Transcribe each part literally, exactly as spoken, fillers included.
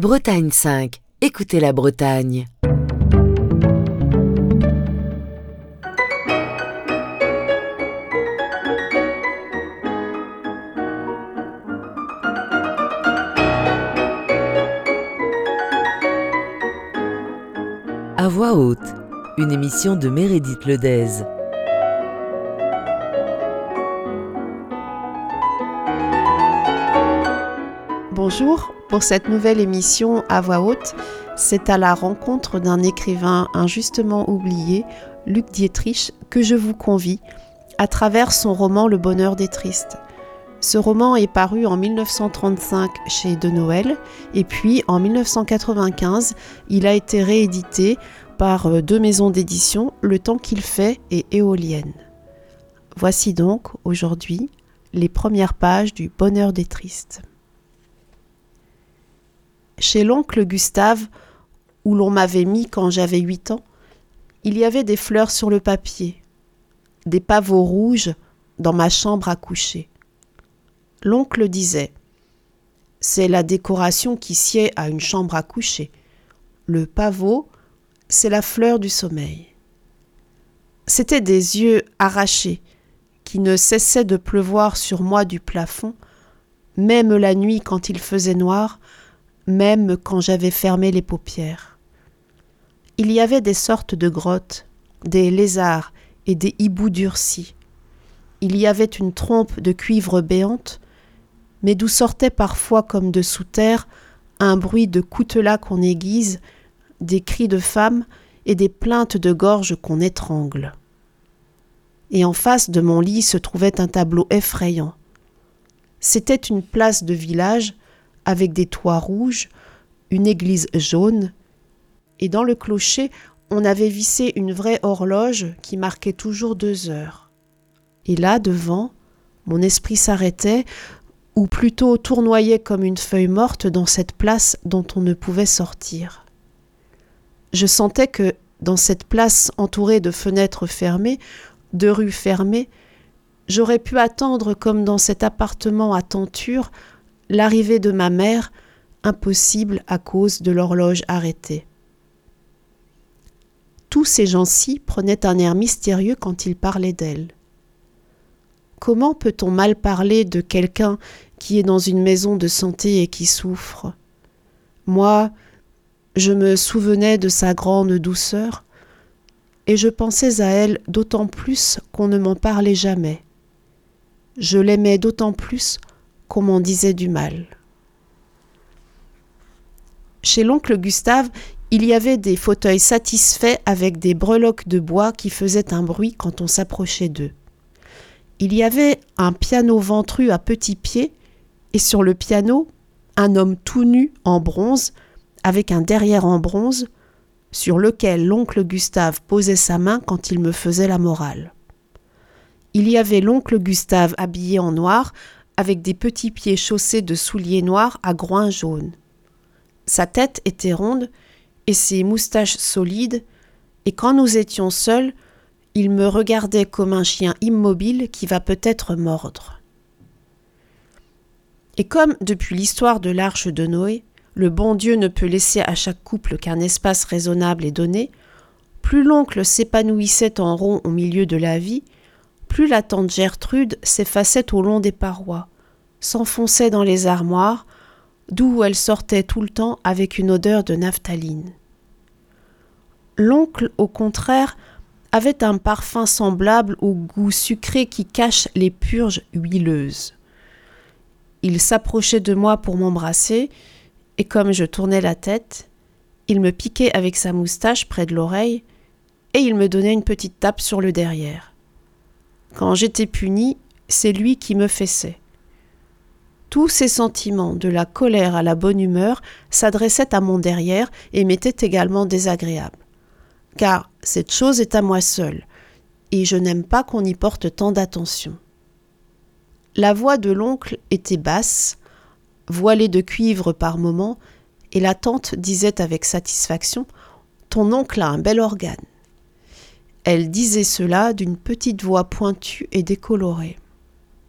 Bretagne cinq, écoutez la Bretagne. À voix haute, une émission de Meredith Ledez. Bonjour, pour cette nouvelle émission à voix haute, c'est à la rencontre d'un écrivain injustement oublié, Luc Dietrich, que je vous convie à travers son roman Le Bonheur des Tristes. Ce roman est paru en mille neuf cent trente-cinq chez De Noël et puis en mille neuf cent quatre-vingt-quinze, il a été réédité par deux maisons d'édition, Le Temps qu'il fait et Éolienne. Voici donc aujourd'hui les premières pages du Bonheur des Tristes. Chez l'oncle Gustave, où l'on m'avait mis quand j'avais huit ans, il y avait des fleurs sur le papier, des pavots rouges dans ma chambre à coucher. L'oncle disait « C'est la décoration qui sied à une chambre à coucher. Le pavot, c'est la fleur du sommeil. » C'étaient des yeux arrachés qui ne cessaient de pleuvoir sur moi du plafond, même la nuit quand il faisait noir, même quand j'avais fermé les paupières. Il y avait des sortes de grottes, des lézards et des hiboux durcis. Il y avait une trompe de cuivre béante, mais d'où sortait parfois comme de sous terre un bruit de coutelas qu'on aiguise, des cris de femmes et des plaintes de gorge qu'on étrangle. Et en face de mon lit se trouvait un tableau effrayant. C'était une place de village avec des toits rouges, une église jaune, et dans le clocher, on avait vissé une vraie horloge qui marquait toujours deux heures. Et là, devant, mon esprit s'arrêtait, ou plutôt tournoyait comme une feuille morte dans cette place dont on ne pouvait sortir. Je sentais que, dans cette place entourée de fenêtres fermées, de rues fermées, j'aurais pu attendre comme dans cet appartement à tenture, l'arrivée de ma mère, impossible à cause de l'horloge arrêtée. Tous ces gens-ci prenaient un air mystérieux quand ils parlaient d'elle. Comment peut-on mal parler de quelqu'un qui est dans une maison de santé et qui souffre ? Moi, je me souvenais de sa grande douceur, et je pensais à elle d'autant plus qu'on ne m'en parlait jamais. Je l'aimais d'autant plus qu'on m'en disait du mal. Chez l'oncle Gustave, il y avait des fauteuils satisfaits avec des breloques de bois qui faisaient un bruit quand on s'approchait d'eux. Il y avait un piano ventru à petits pieds et sur le piano, un homme tout nu en bronze avec un derrière en bronze sur lequel l'oncle Gustave posait sa main quand il me faisait la morale. Il y avait l'oncle Gustave habillé en noir avec des petits pieds chaussés de souliers noirs à groins jaunes. Sa tête était ronde et ses moustaches solides, et quand nous étions seuls, il me regardait comme un chien immobile qui va peut-être mordre. Et comme, depuis l'histoire de l'arche de Noé, le bon Dieu ne peut laisser à chaque couple qu'un espace raisonnable est donné, plus l'oncle s'épanouissait en rond au milieu de la vie, plus la tante Gertrude s'effaçait au long des parois, s'enfonçait dans les armoires, d'où elle sortait tout le temps avec une odeur de naphtaline. L'oncle, au contraire, avait un parfum semblable au goût sucré qui cache les purges huileuses. Il s'approchait de moi pour m'embrasser, et comme je tournais la tête, il me piquait avec sa moustache près de l'oreille, et il me donnait une petite tape sur le derrière. Quand j'étais punie, c'est lui qui me fessait. Tous ces sentiments, de la colère à la bonne humeur, s'adressaient à mon derrière et m'étaient également désagréables. Car cette chose est à moi seule, et je n'aime pas qu'on y porte tant d'attention. La voix de l'oncle était basse, voilée de cuivre par moments, et la tante disait avec satisfaction « Ton oncle a un bel organe ». Elle disait cela d'une petite voix pointue et décolorée.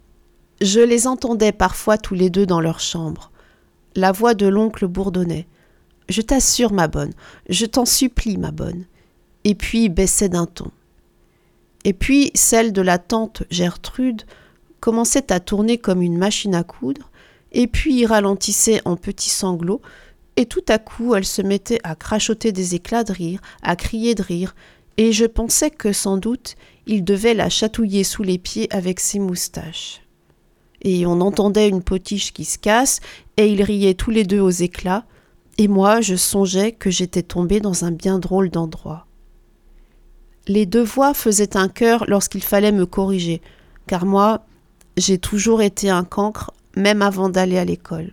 Je les entendais parfois tous les deux dans leur chambre. La voix de l'oncle bourdonnait. Je t'assure, ma bonne, je t'en supplie, ma bonne. » Et puis baissait d'un ton. Et puis celle de la tante Gertrude commençait à tourner comme une machine à coudre, et puis ralentissait en petits sanglots, et tout à coup elle se mettait à crachoter des éclats de rire, à crier de rire, et je pensais que sans doute il devait la chatouiller sous les pieds avec ses moustaches. Et on entendait une potiche qui se casse, et ils riaient tous les deux aux éclats, et moi je songeais que j'étais tombée dans un bien drôle d'endroit. Les deux voix faisaient un chœur lorsqu'il fallait me corriger, car moi, j'ai toujours été un cancre, même avant d'aller à l'école.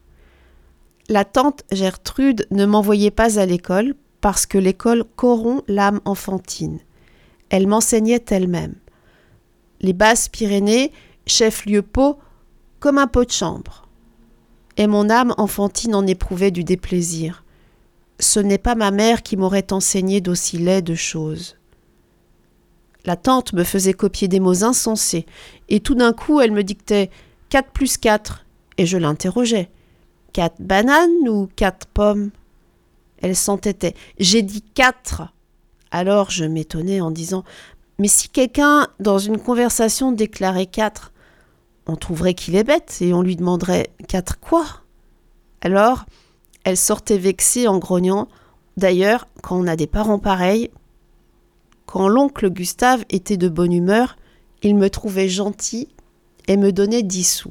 La tante Gertrude ne m'envoyait pas à l'école parce que l'école corrompt l'âme enfantine. Elle m'enseignait elle-même. Les Basses-Pyrénées, chef-lieu Pau, comme un pot de chambre. Et mon âme enfantine en éprouvait du déplaisir. Ce n'est pas ma mère qui m'aurait enseigné d'aussi laides choses. La tante me faisait copier des mots insensés, et tout d'un coup elle me dictait quatre plus quatre, et je l'interrogeais. Quatre bananes ou quatre pommes ? Elle s'entêtait. J'ai dit quatre. Alors je m'étonnais en disant mais si quelqu'un dans une conversation déclarait quatre, on trouverait qu'il est bête et on lui demanderait quatre quoi ? Alors elle sortait vexée en grognant. D'ailleurs, quand on a des parents pareils, quand l'oncle Gustave était de bonne humeur, il me trouvait gentil et me donnait dix sous.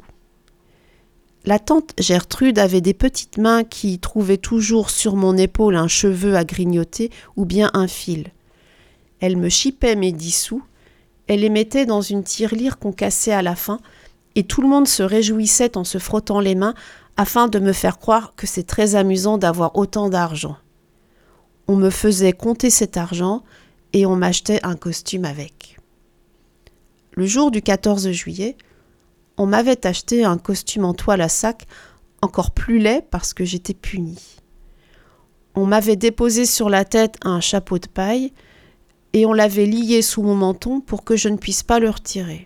La tante Gertrude avait des petites mains qui trouvaient toujours sur mon épaule un cheveu à grignoter ou bien un fil. Elle me chipait mes dix sous, elle les mettait dans une tirelire qu'on cassait à la fin, et tout le monde se réjouissait en se frottant les mains afin de me faire croire que c'est très amusant d'avoir autant d'argent. On me faisait compter cet argent et on m'achetait un costume avec. Le jour du quatorze juillet, on m'avait acheté un costume en toile à sac, encore plus laid parce que j'étais punie. On m'avait déposé sur la tête un chapeau de paille et on l'avait lié sous mon menton pour que je ne puisse pas le retirer.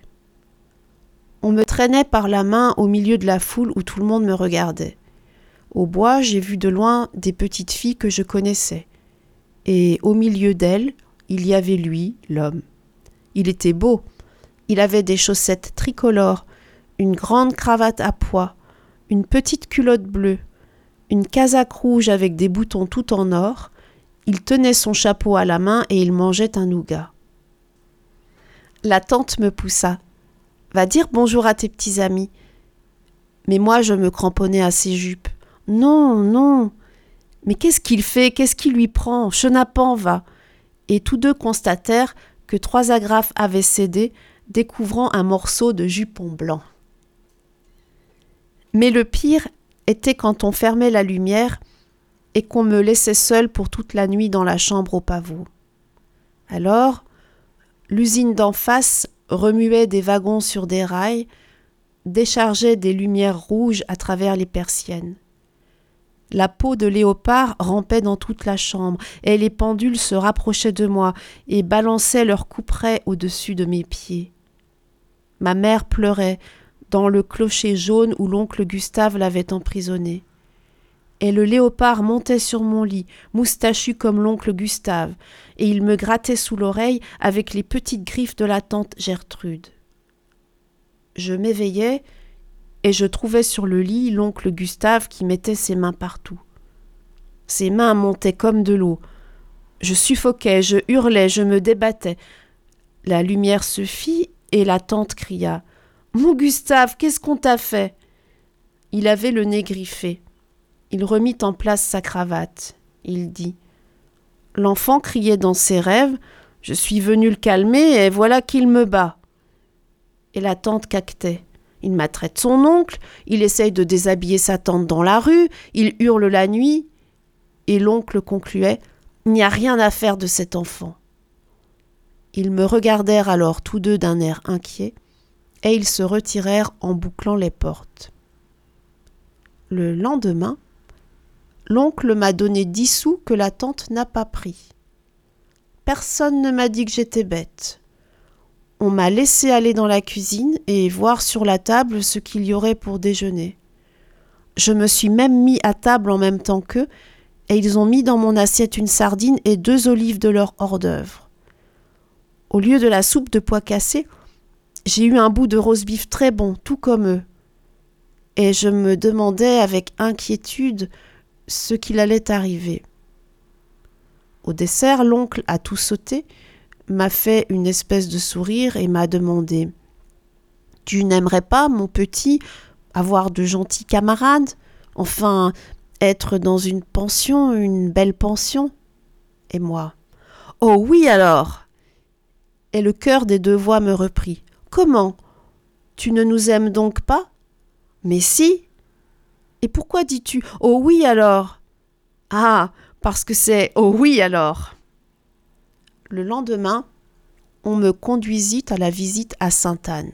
On me traînait par la main au milieu de la foule où tout le monde me regardait. Au bois, j'ai vu de loin des petites filles que je connaissais. Et au milieu d'elles, il y avait lui, l'homme. Il était beau. Il avait des chaussettes tricolores, une grande cravate à pois, une petite culotte bleue, une casaque rouge avec des boutons tout en or. Il tenait son chapeau à la main et il mangeait un nougat. La tante me poussa. « Va dire bonjour à tes petits amis. » Mais moi, je me cramponnais à ses jupes. « Non, non. Mais qu'est-ce qu'il fait ? Qu'est-ce qui lui prend ? Chenapan va. » Et tous deux constatèrent que trois agrafes avaient cédé, découvrant un morceau de jupon blanc. Mais le pire était quand on fermait la lumière et qu'on me laissait seule pour toute la nuit dans la chambre au pavot. Alors, l'usine d'en face remuait des wagons sur des rails, déchargeait des lumières rouges à travers les persiennes. La peau de léopard rampait dans toute la chambre, et les pendules se rapprochaient de moi et balançaient leurs couperets au-dessus de mes pieds. Ma mère pleurait dans le clocher jaune où l'oncle Gustave l'avait emprisonnée. Et le léopard montait sur mon lit, moustachu comme l'oncle Gustave, et il me grattait sous l'oreille avec les petites griffes de la tante Gertrude. Je m'éveillais et je trouvais sur le lit l'oncle Gustave qui mettait ses mains partout. Ses mains montaient comme de l'eau. Je suffoquais, je hurlais, je me débattais. La lumière se fit et la tante cria « Mon Gustave, qu'est-ce qu'on t'a fait ?» Il avait le nez griffé. Il remit en place sa cravate. Il dit « L'enfant criait dans ses rêves, je suis venu le calmer et voilà qu'il me bat. » Et la tante caquetait. Il maltraite son oncle, il essaye de déshabiller sa tante dans la rue, il hurle la nuit. Et l'oncle concluait « Il n'y a rien à faire de cet enfant. » Ils me regardèrent alors tous deux d'un air inquiet et ils se retirèrent en bouclant les portes. Le lendemain, l'oncle m'a donné dix sous que la tante n'a pas pris. Personne ne m'a dit que j'étais bête. On m'a laissé aller dans la cuisine et voir sur la table ce qu'il y aurait pour déjeuner. Je me suis même mis à table en même temps qu'eux et ils ont mis dans mon assiette une sardine et deux olives de leur hors-d'œuvre. Au lieu de la soupe de pois cassés, j'ai eu un bout de roast-beef très bon, tout comme eux. Et je me demandais avec inquiétude ce qu'il allait arriver. Au dessert, l'oncle a tout sauté, m'a fait une espèce de sourire et m'a demandé « Tu n'aimerais pas, mon petit, avoir de gentils camarades ? Enfin, être dans une pension, une belle pension ?» Et moi « Oh oui alors !» Et le cœur des deux voix me reprit. « Comment ? Tu ne nous aimes donc pas ? » ?»« Mais si !»« Et pourquoi dis-tu « Oh oui alors !»« Ah, parce que c'est « Oh oui alors !» Le lendemain, on me conduisit à la visite à Sainte-Anne.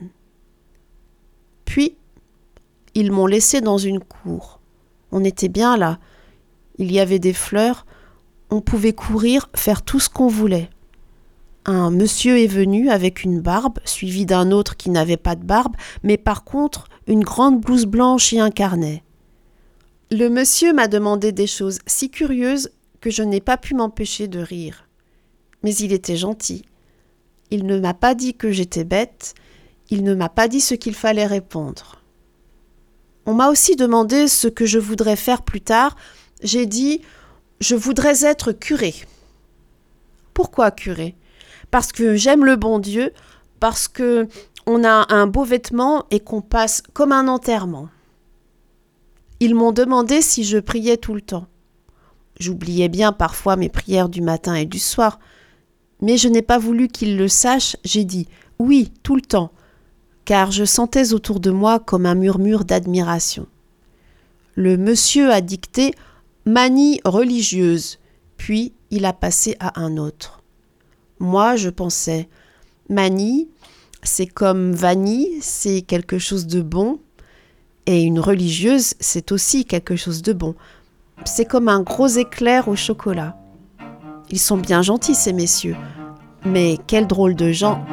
Puis, ils m'ont laissé dans une cour. On était bien là. Il y avait des fleurs. On pouvait courir, faire tout ce qu'on voulait. Un monsieur est venu avec une barbe, suivi d'un autre qui n'avait pas de barbe, mais par contre, une grande blouse blanche et un carnet. Le monsieur m'a demandé des choses si curieuses que je n'ai pas pu m'empêcher de rire. Mais il était gentil. Il ne m'a pas dit que j'étais bête, il ne m'a pas dit ce qu'il fallait répondre. On m'a aussi demandé ce que je voudrais faire plus tard. J'ai dit « Je voudrais être curé ». Pourquoi curé ? Parce que j'aime le bon Dieu, parce que on a un beau vêtement et qu'on passe comme un enterrement. Ils m'ont demandé si je priais tout le temps. J'oubliais bien parfois mes prières du matin et du soir, mais je n'ai pas voulu qu'ils le sachent, j'ai dit « oui, tout le temps », car je sentais autour de moi comme un murmure d'admiration. Le monsieur a dicté « manie religieuse », puis il a passé à un autre. Moi, je pensais « manie, c'est comme vanille, c'est quelque chose de bon, et une religieuse, c'est aussi quelque chose de bon. C'est comme un gros éclair au chocolat. » Ils sont bien gentils, ces messieurs, mais quels drôles de gens.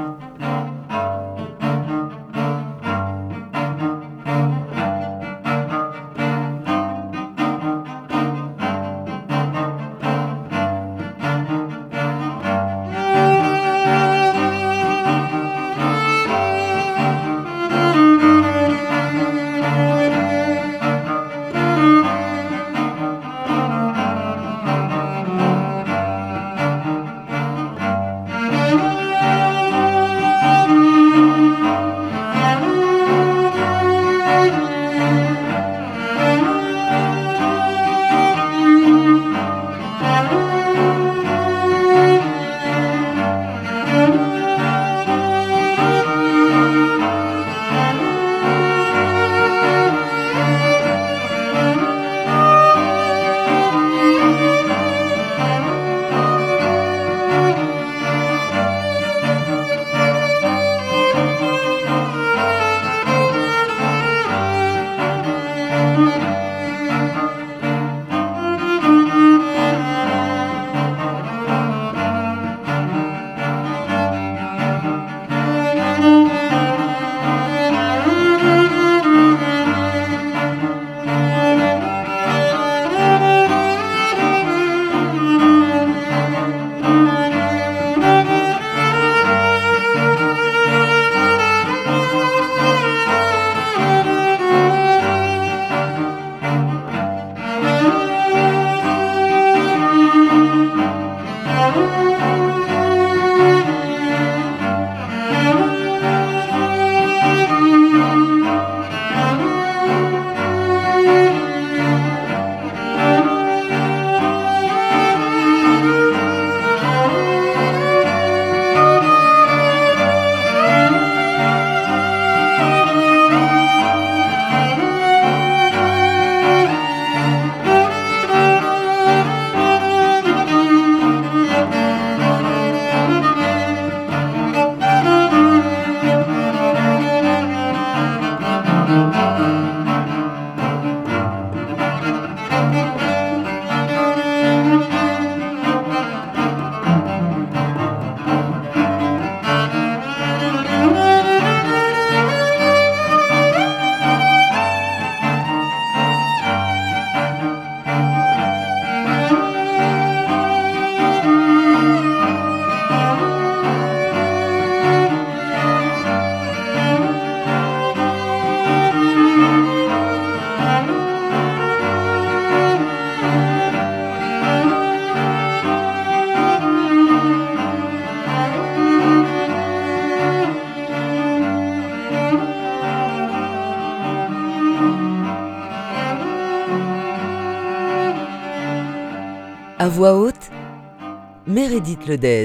À voix haute, Meredith Ledez.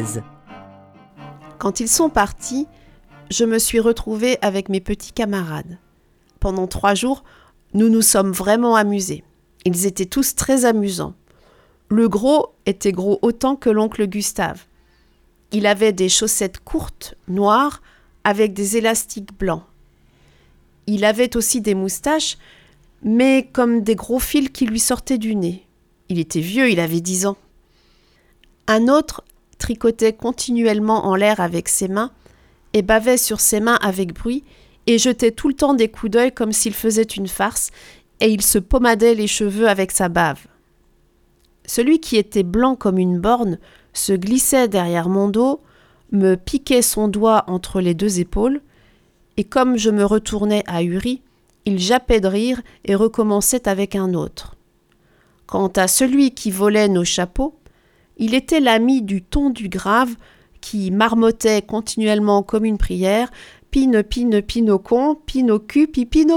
Quand ils sont partis, je me suis retrouvée avec mes petits camarades. Pendant trois jours, nous nous sommes vraiment amusés. Ils étaient tous très amusants. Le gros était gros autant que l'oncle Gustave. Il avait des chaussettes courtes, noires, avec des élastiques blancs. Il avait aussi des moustaches, mais comme des gros fils qui lui sortaient du nez. Il était vieux, il avait dix ans. Un autre tricotait continuellement en l'air avec ses mains et bavait sur ses mains avec bruit et jetait tout le temps des coups d'œil comme s'il faisait une farce, et il se pommadait les cheveux avec sa bave. Celui qui était blanc comme une borne se glissait derrière mon dos, me piquait son doigt entre les deux épaules, et comme je me retournais ahuri, il jappait de rire et recommençait avec un autre. Quant à celui qui volait nos chapeaux, il était l'ami du tondu grave qui marmottait continuellement comme une prière « Pine, pine, pinocon, pinocu, pipinocon ».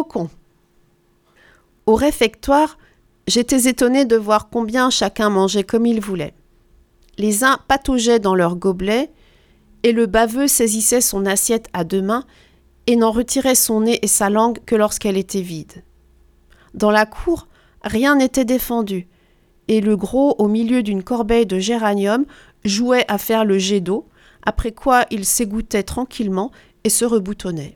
Au réfectoire, j'étais étonnée de voir combien chacun mangeait comme il voulait. Les uns pataugeaient dans leurs gobelets, et le baveux saisissait son assiette à deux mains et n'en retirait son nez et sa langue que lorsqu'elle était vide. Dans la cour, rien n'était défendu, et le gros, au milieu d'une corbeille de géranium, jouait à faire le jet d'eau, après quoi il s'égouttait tranquillement et se reboutonnait.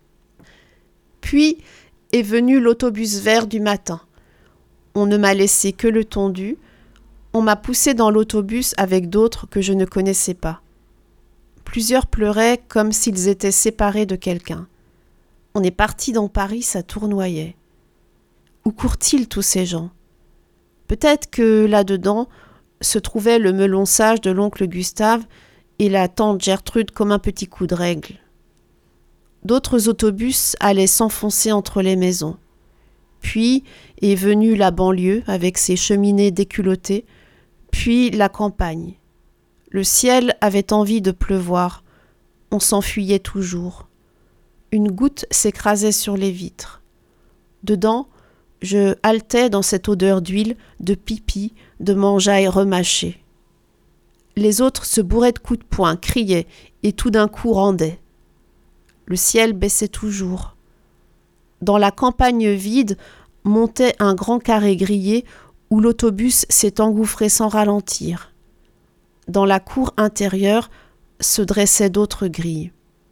Puis est venu l'autobus vert du matin. On ne m'a laissé que le tondu. On m'a poussé dans l'autobus avec d'autres que je ne connaissais pas. Plusieurs pleuraient comme s'ils étaient séparés de quelqu'un. On est parti dans Paris, ça tournoyait. Où courent-ils tous ces gens ? Peut-être que là-dedans se trouvait le melon sage de l'oncle Gustave et la tante Gertrude comme un petit coup de règle. D'autres autobus allaient s'enfoncer entre les maisons. Puis est venue la banlieue avec ses cheminées déculottées, puis la campagne. Le ciel avait envie de pleuvoir. On s'enfuyait toujours. Une goutte s'écrasait sur les vitres. Dedans, je haletais dans cette odeur d'huile, de pipi, de mangeaille remâchée. Les autres se bourraient de coups de poing, criaient et tout d'un coup rendaient. Le ciel baissait toujours. Dans la campagne vide montait un grand carré grillé où l'autobus s'est engouffré sans ralentir. Dans la cour intérieure se dressaient d'autres grilles.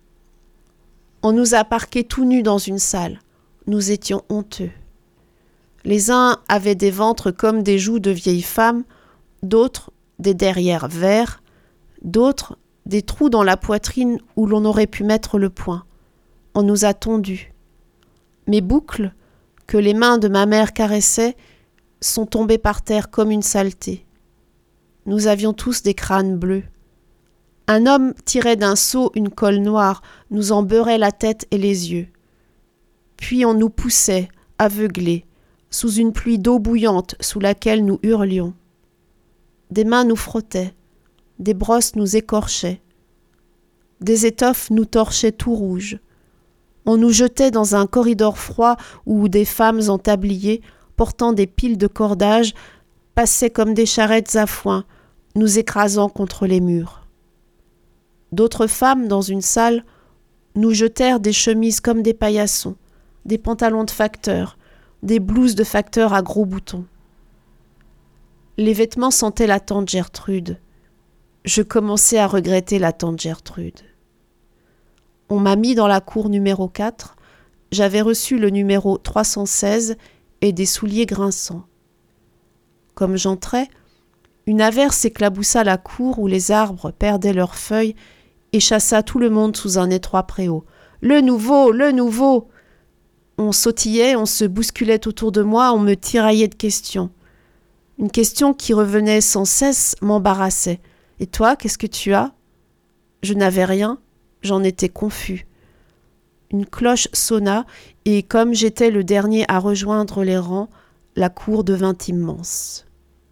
On nous a parqués tout nus dans une salle. Nous étions honteux. Les uns avaient des ventres comme des joues de vieilles femmes, d'autres des derrières verts, d'autres des trous dans la poitrine où l'on aurait pu mettre le poing. On nous a tondus. Mes boucles, que les mains de ma mère caressaient, sont tombées par terre comme une saleté. Nous avions tous des crânes bleus. Un homme tirait d'un seau une colle noire, nous en beurrait la tête et les yeux. Puis on nous poussait, aveuglés, sous une pluie d'eau bouillante sous laquelle nous hurlions. Des mains nous frottaient, des brosses nous écorchaient, des étoffes nous torchaient tout rouges. On nous jetait dans un corridor froid où des femmes en tablier, portant des piles de cordages, passaient comme des charrettes à foin, nous écrasant contre les murs. D'autres femmes, dans une salle, nous jetèrent des chemises comme des paillassons, des pantalons de facteur, des blouses de facteur à gros boutons. Les vêtements sentaient la tante Gertrude. Je commençais à regretter la tante Gertrude. On m'a mis dans la cour numéro quatre. J'avais reçu le numéro trois cent seize et des souliers grinçants. Comme j'entrais, une averse éclaboussa la cour où les arbres perdaient leurs feuilles et chassa tout le monde sous un étroit préau. « Le nouveau, le nouveau !» On sautillait, on se bousculait autour de moi, on me tiraillait de questions. Une question qui revenait sans cesse m'embarrassait. « Et toi, qu'est-ce que tu as ?» Je n'avais rien, j'en étais confus. Une cloche sonna et comme j'étais le dernier à rejoindre les rangs, la cour devint immense.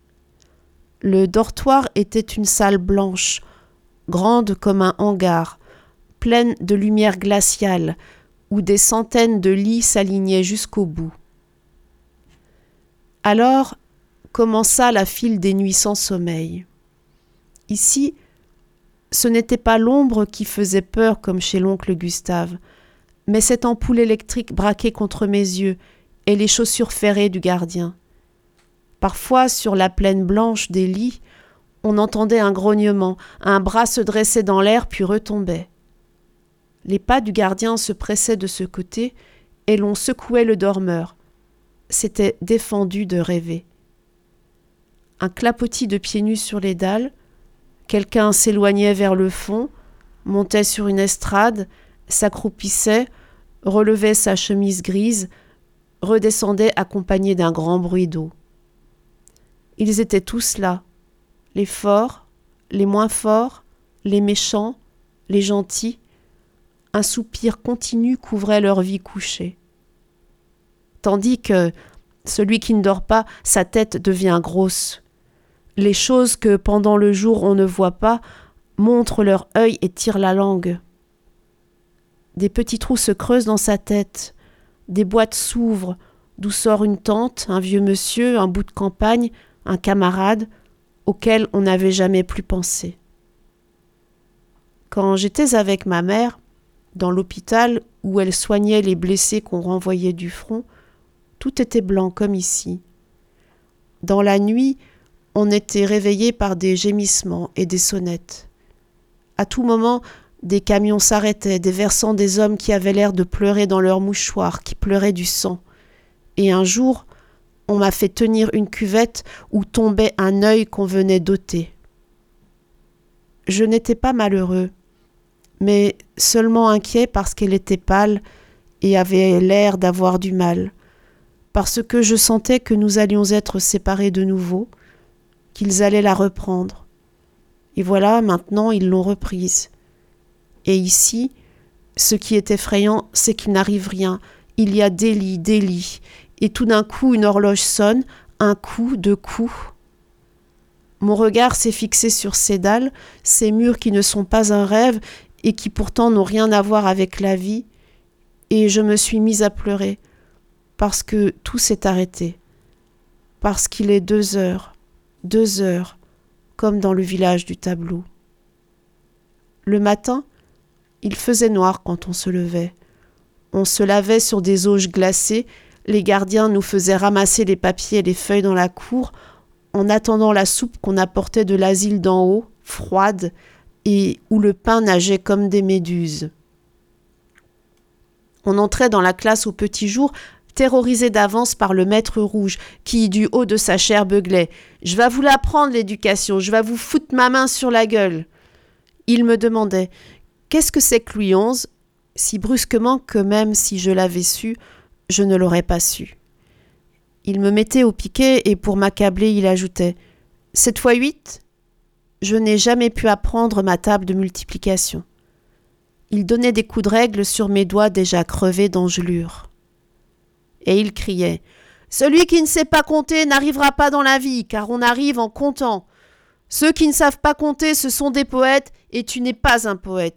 Le dortoir était une salle blanche, grande comme un hangar, pleine de lumière glaciale, où des centaines de lits s'alignaient jusqu'au bout. Alors, commença la file des nuits sans sommeil. Ici, ce n'était pas l'ombre qui faisait peur comme chez l'oncle Gustave, mais cette ampoule électrique braquée contre mes yeux et les chaussures ferrées du gardien. Parfois, sur la plaine blanche des lits, on entendait un grognement, un bras se dressait dans l'air puis retombait. Les pas du gardien se pressaient de ce côté et l'on secouait le dormeur. C'était défendu de rêver. Un clapotis de pieds nus sur les dalles, quelqu'un s'éloignait vers le fond, montait sur une estrade, s'accroupissait, relevait sa chemise grise, redescendait accompagné d'un grand bruit d'eau. Ils étaient tous là, les forts, les moins forts, les méchants, les gentils. Un soupir continu couvrait leur vie couchée. Tandis que celui qui ne dort pas, sa tête devient grosse. Les choses que pendant le jour on ne voit pas montrent leur œil et tirent la langue. Des petits trous se creusent dans sa tête, des boîtes s'ouvrent, d'où sort une tante, un vieux monsieur, un bout de campagne, un camarade, auquel on n'avait jamais plus pensé. Quand j'étais avec ma mère, dans l'hôpital où elle soignait les blessés qu'on renvoyait du front, tout était blanc comme ici. Dans la nuit, on était réveillé par des gémissements et des sonnettes. À tout moment, des camions s'arrêtaient, déversant des hommes qui avaient l'air de pleurer dans leurs mouchoirs, qui pleuraient du sang. Et un jour, on m'a fait tenir une cuvette où tombait un œil qu'on venait d'ôter. Je n'étais pas malheureux, mais seulement inquiet parce qu'elle était pâle et avait l'air d'avoir du mal, parce que je sentais que nous allions être séparés de nouveau, qu'ils allaient la reprendre. Et voilà, maintenant, ils l'ont reprise. Et ici, ce qui est effrayant, c'est qu'il n'arrive rien. Il y a des lits, des lits, et tout d'un coup, une horloge sonne, un coup, deux coups. Mon regard s'est fixé sur ces dalles, ces murs qui ne sont pas un rêve et qui pourtant n'ont rien à voir avec la vie, et je me suis mise à pleurer, parce que tout s'est arrêté, parce qu'il est deux heures, deux heures, comme dans le village du tableau. Le matin, il faisait noir quand on se levait. On se lavait sur des auges glacées, les gardiens nous faisaient ramasser les papiers et les feuilles dans la cour, en attendant la soupe qu'on apportait de l'asile d'en haut, froide, et où le pain nageait comme des méduses. On entrait dans la classe au petit jour, terrorisé d'avance par le maître rouge, qui, du haut de sa chair, beuglait « Je vais vous l'apprendre, l'éducation, je vais vous foutre ma main sur la gueule !» Il me demandait « Qu'est-ce que c'est que Louis onze ?» si brusquement que même si je l'avais su, je ne l'aurais pas su. Il me mettait au piquet et pour m'accabler, il ajoutait « Sept fois huit ?» Je n'ai jamais pu apprendre ma table de multiplication. Il donnait des coups de règle sur mes doigts déjà crevés d'engelure. Et il criait « Celui qui ne sait pas compter n'arrivera pas dans la vie, car on arrive en comptant. Ceux qui ne savent pas compter, ce sont des poètes, et tu n'es pas un poète. »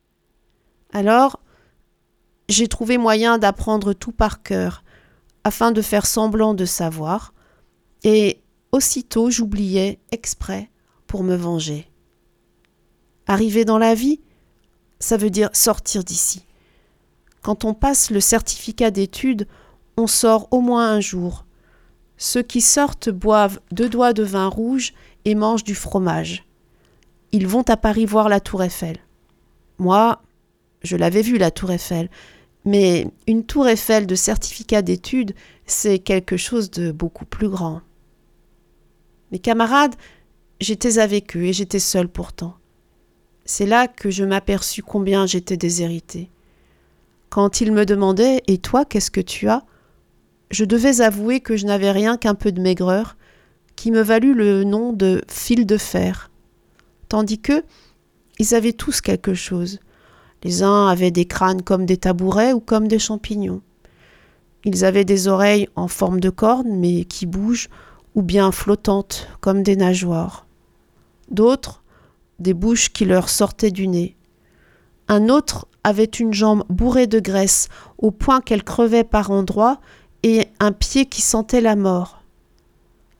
Alors, j'ai trouvé moyen d'apprendre tout par cœur, afin de faire semblant de savoir, et aussitôt j'oubliais exprès pour me venger. Arriver dans la vie, ça veut dire sortir d'ici. Quand on passe le certificat d'études, on sort au moins un jour. Ceux qui sortent boivent deux doigts de vin rouge et mangent du fromage. Ils vont à Paris voir la Tour Eiffel. Moi, je l'avais vue la Tour Eiffel, mais une Tour Eiffel de certificat d'études, c'est quelque chose de beaucoup plus grand. Mes camarades, j'étais avec eux et j'étais seule pourtant. C'est là que je m'aperçus combien j'étais déshéritée. Quand ils me demandaient « Et toi, qu'est-ce que tu as ?» je devais avouer que je n'avais rien qu'un peu de maigreur, qui me valut le nom de fil de fer. Tandis qu'eux, ils avaient tous quelque chose. Les uns avaient des crânes comme des tabourets ou comme des champignons. Ils avaient des oreilles en forme de cornes, mais qui bougent, ou bien flottantes, comme des nageoires. D'autres, des bouches qui leur sortaient du nez. Un autre avait une jambe bourrée de graisse, au point qu'elle crevait par endroits, et un pied qui sentait la mort.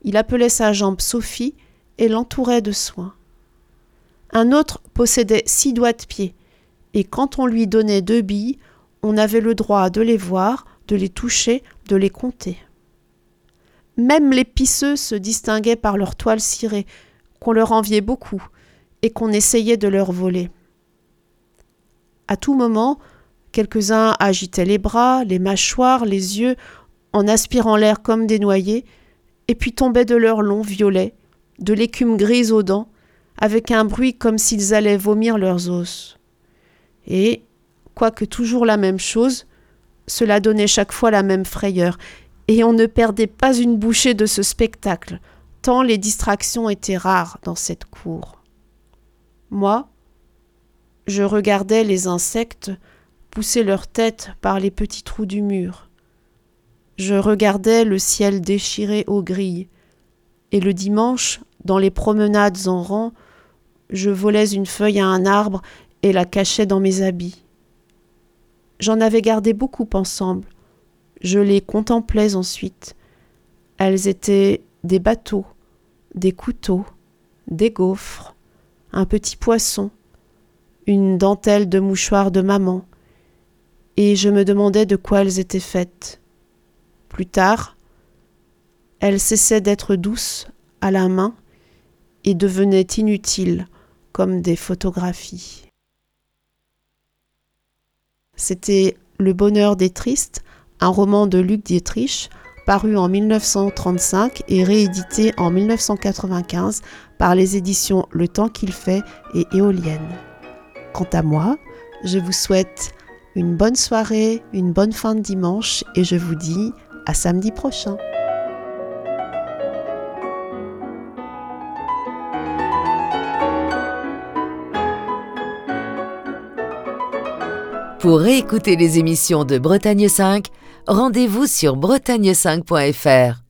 Il appelait sa jambe Sophie et l'entourait de soins. Un autre possédait six doigts de pied, et quand on lui donnait deux billes, on avait le droit de les voir, de les toucher, de les compter. Même les pisseux se distinguaient par leur toile cirée, qu'on leur enviait beaucoup, et qu'on essayait de leur voler. À tout moment, quelques-uns agitaient les bras, les mâchoires, les yeux, en aspirant l'air comme des noyés, et puis tombaient de leurs longs violets, de l'écume grise aux dents, avec un bruit comme s'ils allaient vomir leurs os. Et, quoique toujours la même chose, cela donnait chaque fois la même frayeur, et on ne perdait pas une bouchée de ce spectacle, tant les distractions étaient rares dans cette cour. Moi, je regardais les insectes pousser leur tête par les petits trous du mur. Je regardais le ciel déchiré aux grilles, et le dimanche, dans les promenades en rang, je volais une feuille à un arbre et la cachais dans mes habits. J'en avais gardé beaucoup ensemble. Je les contemplais ensuite. Elles étaient des bateaux, des couteaux, des gaufres, un petit poisson, une dentelle de mouchoir de maman, et je me demandais de quoi elles étaient faites. Plus tard, elles cessaient d'être douces à la main et devenaient inutiles comme des photographies. C'était Le bonheur des tristes, un roman de Luc Dietrich, paru en mille neuf cent trente-cinq et réédité en mille neuf cent quatre-vingt-quinze par les éditions Le Temps qu'il fait et Éolienne. Quant à moi, je vous souhaite une bonne soirée, une bonne fin de dimanche et je vous dis à samedi prochain. Pour réécouter les émissions de Bretagne cinq, rendez-vous sur bretagne cinq point f r.